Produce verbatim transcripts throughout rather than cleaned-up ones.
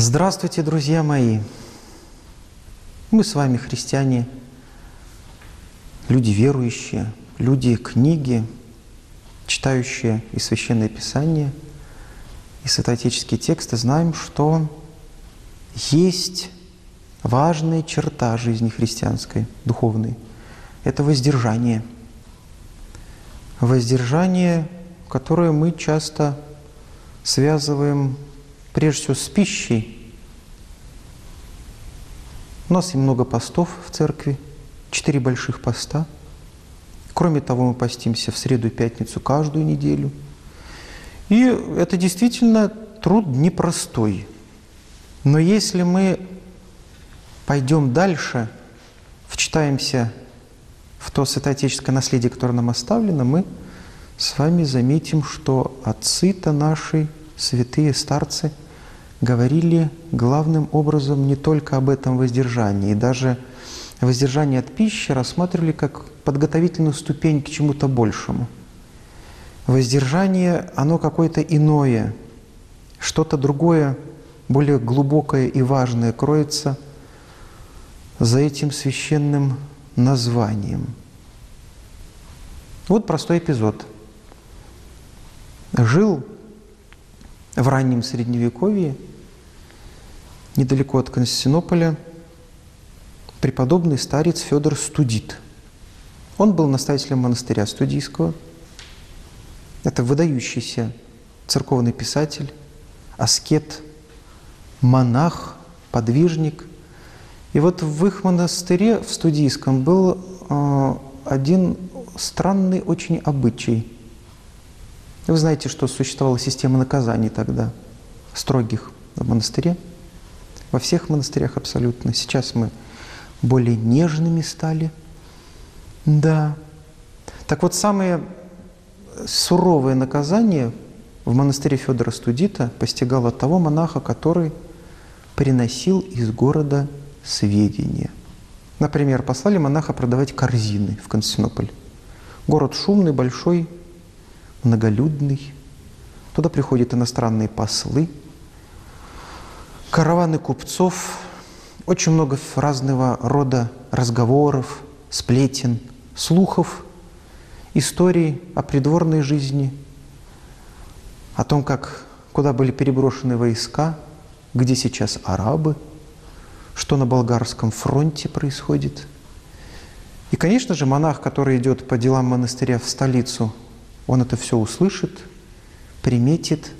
Здравствуйте, друзья мои! Мы с вами христиане, люди верующие, люди книги, читающие и Священное Писание, и святоотеческие тексты, знаем, что есть важная черта жизни христианской, духовной. Это воздержание. Воздержание, которое мы часто связываем прежде всего с пищей. У нас и много постов в церкви, четыре больших поста. Кроме того, мы постимся в среду и пятницу каждую неделю. И это действительно труд непростой. Но если мы пойдем дальше, вчитаемся в то святоотеческое наследие, которое нам оставлено, мы с вами заметим, что отцы-то наши, святые старцы, говорили главным образом не только об этом воздержании, и даже воздержание от пищи рассматривали как подготовительную ступень к чему-то большему. Воздержание, оно какое-то иное, что-то другое, более глубокое и важное кроется за этим священным названием. Вот простой эпизод. Жил в раннем Средневековье, недалеко от Константинополя, преподобный старец Федор Студит. Он был настоятелем монастыря Студийского. Это выдающийся церковный писатель, аскет, монах, подвижник. И вот в их монастыре, в Студийском, был э, один странный очень обычай. Вы знаете, что существовала система наказаний тогда, строгих в монастыре, во всех монастырях абсолютно. Сейчас мы более нежными стали. Да. Так вот, самое суровое наказание в монастыре Федора Студита постигало того монаха, который приносил из города сведения. Например, послали монаха продавать корзины в Константинополь. Город шумный, большой, многолюдный. Туда приходят иностранные послы, караваны купцов, очень много разного рода разговоров, сплетен, слухов, историй о придворной жизни, о том, как, куда были переброшены войска, где сейчас арабы, что на болгарском фронте происходит. И, конечно же, монах, который идет по делам монастыря в столицу, он это все услышит, приметит.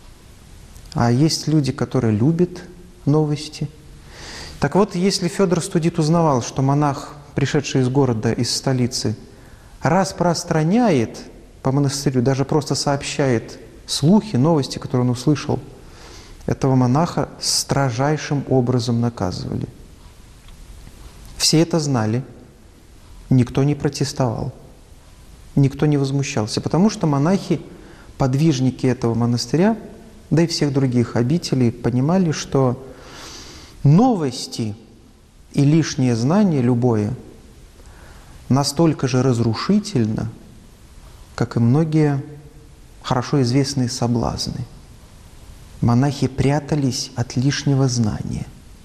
А есть люди, которые любят новости. Так вот, если Федор Студит узнавал, что монах, пришедший из города, из столицы, распространяет по монастырю, даже просто сообщает слухи, новости, которые он услышал, этого монаха строжайшим образом наказывали. Все это знали, никто не протестовал. Никто не возмущался, потому что монахи, подвижники этого монастыря, да и всех других обителей, понимали, что новости и лишнее знание любое настолько же разрушительно, как и многие хорошо известные соблазны. Монахи прятались от лишнего знания.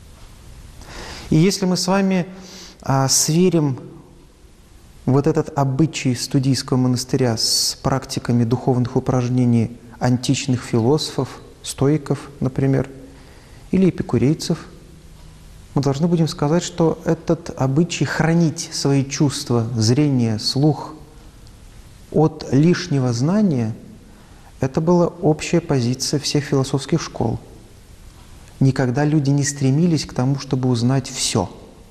И если мы с вами а, сверим вот этот обычай студийского монастыря с практиками духовных упражнений античных философов, стоиков, например, или эпикурейцев, мы должны будем сказать, что этот обычай хранить свои чувства, зрение, слух от лишнего знания – это была общая позиция всех философских школ. Никогда люди не стремились к тому, чтобы узнать все.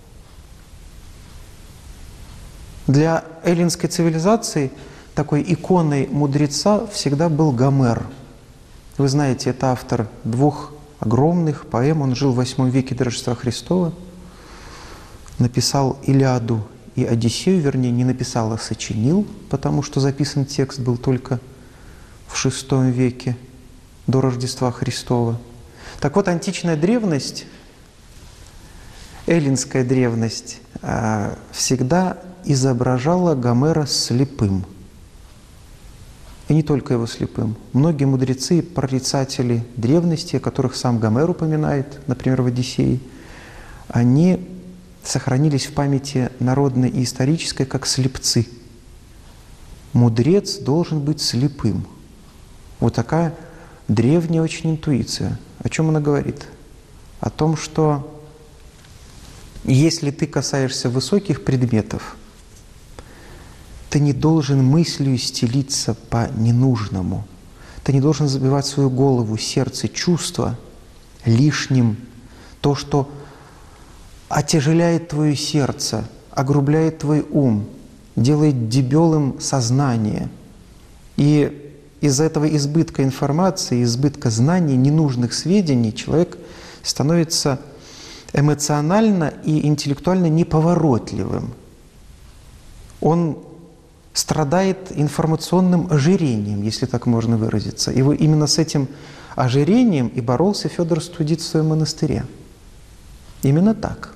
Для эллинской цивилизации такой иконой мудреца всегда был Гомер. Вы знаете, это автор двух огромных поэм. Он жил в восьмом веке до Рождества Христова. Написал Илиаду и Одиссею, вернее, не написал, а сочинил, потому что записан текст был только в шестом веке до Рождества Христова. Так вот, античная древность, эллинская древность, всегда изображала Гомера слепым. и не только его слепым. Многие мудрецы и прорицатели древности, о которых сам Гомер упоминает, например, в «Одиссее», они сохранились в памяти народной и исторической как слепцы. Мудрец должен быть слепым. Вот такая древняя очень интуиция. О чем она говорит? О том, что если ты касаешься высоких предметов, ты не должен мыслью стелиться по ненужному. Ты не должен забивать свою голову, сердце, чувства лишним. То, что отяжеляет твое сердце, огрубляет твой ум, делает дебелым сознание. И из-за этого избытка информации, избытка знаний, ненужных сведений человек становится эмоционально и интеллектуально неповоротливым. Он страдает информационным ожирением, если так можно выразиться. И именно с этим ожирением и боролся Федор Студит в своем монастыре. Именно так.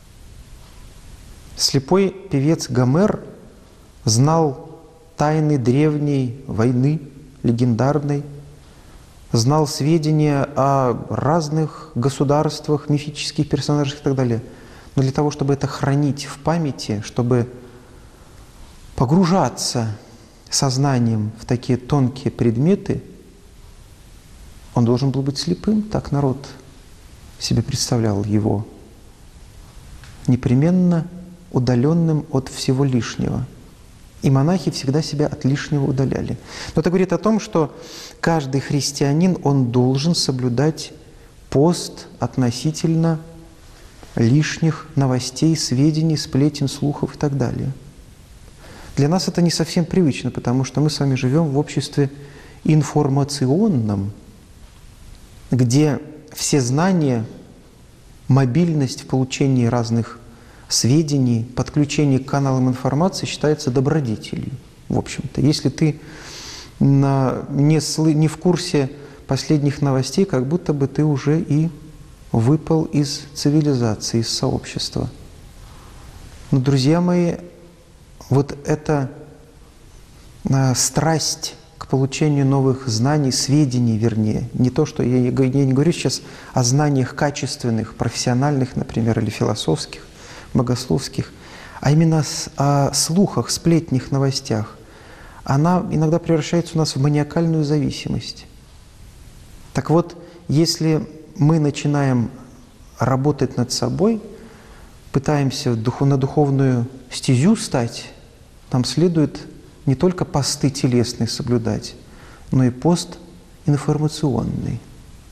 Слепой певец Гомер знал тайны древней войны, легендарной, знал сведения о разных государствах, мифических персонажах и так далее. Но для того, чтобы это хранить в памяти, чтобы погружаться сознанием в такие тонкие предметы, он должен был быть слепым, так народ себе представлял его, непременно удаленным от всего лишнего. И монахи всегда себя от лишнего удаляли. Но это говорит о том, что каждый христианин, он должен соблюдать пост относительно лишних новостей, сведений, сплетен, слухов и так далее. Для нас это не совсем привычно, потому что мы с вами живем в обществе информационном, где все знания, мобильность в получении разных сведений, подключение к каналам информации считается добродетелью, в общем-то. Если ты на, не, сли, не в курсе последних новостей, как будто бы ты уже и выпал из цивилизации, из сообщества. Но, друзья мои, вот эта а, страсть к получению новых знаний, сведений, вернее, не то, что я, я не говорю сейчас о знаниях качественных, профессиональных, например, или философских, богословских, а именно о слухах, сплетнях, новостях, она иногда превращается у нас в маниакальную зависимость. Так вот, если мы начинаем работать над собой, пытаемся на духовную стезю стать, нам следует не только посты телесные соблюдать, но и пост информационный.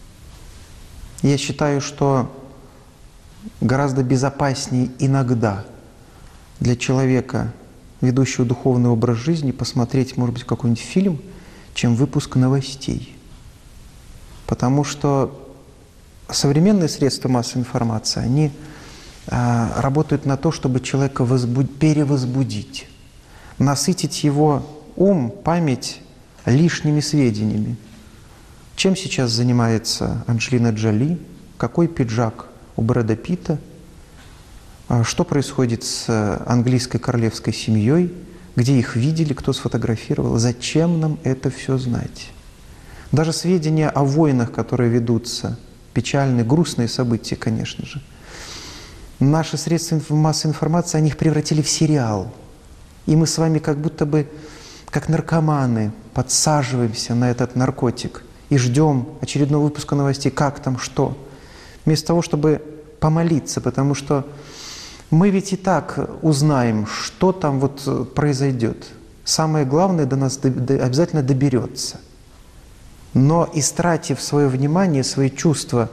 Я считаю, что гораздо безопаснее иногда для человека, ведущего духовный образ жизни, посмотреть, может быть, какой-нибудь фильм, чем выпуск новостей. Потому что современные средства массовой информации, они а, работают на то, чтобы человека возбуд... перевозбудить, насытить его ум, память лишними сведениями. Чем сейчас занимается Анджелина Джоли? Какой пиджак у Брэда Питта? Что происходит с английской королевской семьей? Где их видели, кто сфотографировал? Зачем нам это все знать? Даже сведения о войнах, которые ведутся, печальные, грустные события, конечно же. Наши средства массовой информации, они их превратили в сериал. И мы с вами как будто бы, как наркоманы, подсаживаемся на этот наркотик и ждем очередного выпуска новостей, как там, что. Вместо того, чтобы помолиться, потому что мы ведь и так узнаем, что там вот произойдет. Самое главное до нас обязательно доберется. Но истратив свое внимание, свои чувства,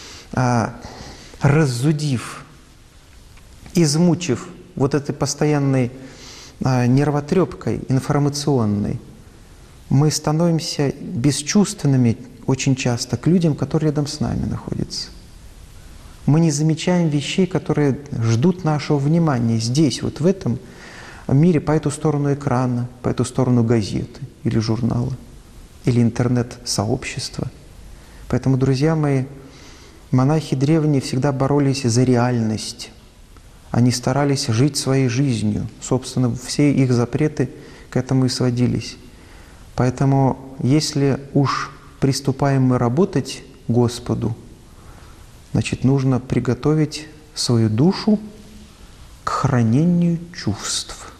раззудив, измучив вот этой постоянной нервотрепкой информационной, мы становимся бесчувственными очень часто к людям, которые рядом с нами находятся. Мы не замечаем вещей, которые ждут нашего внимания здесь, вот в этом мире, по эту сторону экрана, по эту сторону газеты или журнала, или интернет-сообщества. Поэтому, друзья мои, монахи древние всегда боролись за реальность. Они старались жить своей жизнью. Собственно, все их запреты к этому и сводились. Поэтому, если уж приступаем мы работать Господу, значит, нужно приготовить свою душу к хранению чувств.